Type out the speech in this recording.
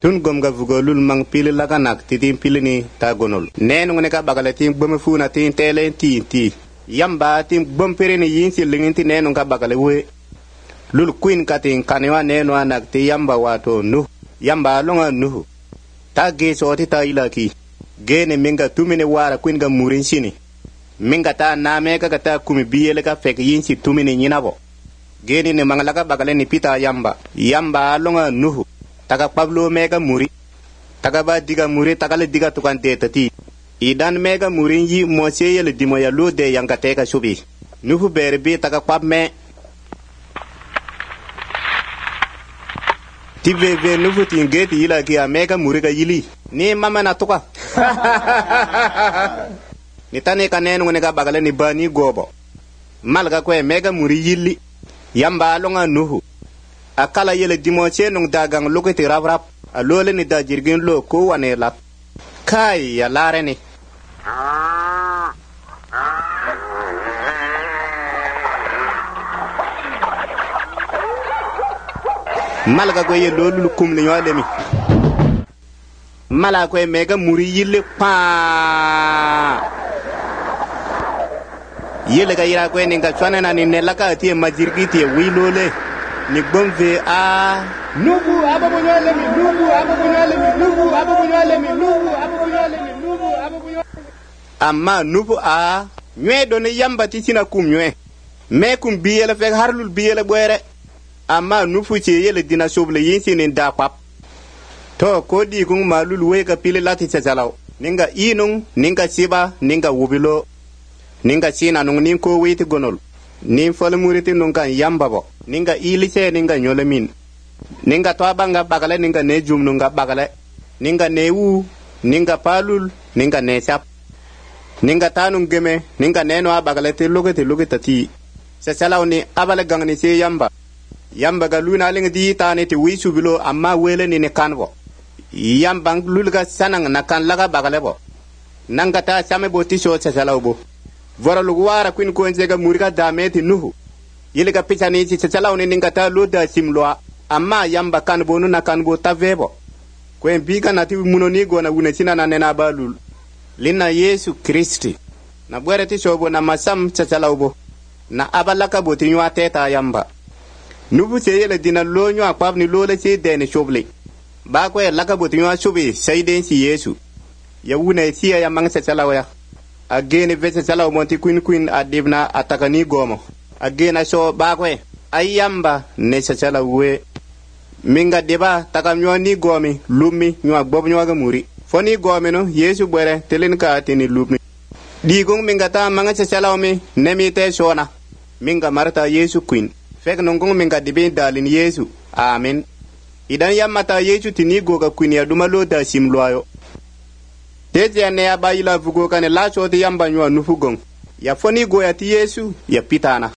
tun gom ga vugolul mang pili laga nak titin pili ni ta gonol nenu ngene ka bagale tin gbom funa tin tele ti yamba tin gbom pere ni yinsi linginti nenu ka bagale we lul queen katin kanwa nenu anak ti yamba wato nu yamba longa nu ta ge so ti ta ilaki gene minga tumine wara queen ga murin sini minga ta na me ka ta kumi biyele ka fek yinsi tumine nyinabo gene ne mangala ka bagale ni pita yamba longa nu taga Pablo mega muri taga ba diga muri taga le diga tukan teti idan mega muri yi mose yele dimo ya lo de yang kateka subi nufu berbi taga kwab me tibebe nufu tingeti ila kia mega muri ga yili ni mama na tuka ni tane kanenu ngene ga bagale ni bani gobo malga kwe mega muri yili yamba longa nuhu akala yele dimoche nung dagang lokiti rap alole ni da jirgin lo ko wane lap kai ya lare ni malga ko ye lolu kum li nyole mi mala ko mega muri yille pa yele ga ira ko ni ga chwana na ni nelaka tie majirgi tie wilole ni bomve a nubu ababonyole mi amma nubu a nywe do ne yamba ti sina kum nywe me kum biyele fe harlul biyele boere amma nufu ci yele dina soble yinsi ni da pap to ko di kum malul we ka pile lati cecalaw ninga inung ninga siba ninga wubilo ninga sina nung nin ko witi gonol nin fole muriti nung kan yamba bo ninga ilise ninga nyole min ninga to banga bagale ninga ne jum nunga bagale ninga newu ninga palul ninga ne sap ninga tanung geme ninga neno abagale te loge tati se salaw ni abale gangni se yamba ga luna linga di tane te wisu bilo amma wele ni ne kanbo yamba lulga sanang na kan laga bagale bo nanga ta same bo ti so se salaw bo vora lugwara kuin ko njega murika dameti nuhu yele ka pichani ci calaw ni ninga ta loda simloa amma yamba kan bonu na kan bo tavebo ko en biga na ti munoni go na wuna sina na nena balul lina Yesu Kristi na bwereti sobo na masam calaw bo na abalaka bo ti nywa teta yamba nubu se yele dina lo nywa kwab ni lo le se dene shoble ba ko laka bo ti nywa shobe sai den si Yesu ya wuna si ya mang calaw ya agene vese calaw monti kuin adibna atakani gomo agena so bakwe ayamba ne chala we minga deba takam nyoni gomi lumi nywa gbob nywa ga muri foni gomi no Yesu bere telen ka tini lumi digong minga ta manga chala mi nemi te sona minga marta Yesu queen fek nongong minga dibe dalin Yesu amen idan yamata Yesu tini goga queen ya dumalo da simloyo teje ne abayila vugo kane la choti yamba nywa nufugong ya foni go ya ti Yesu ya pitana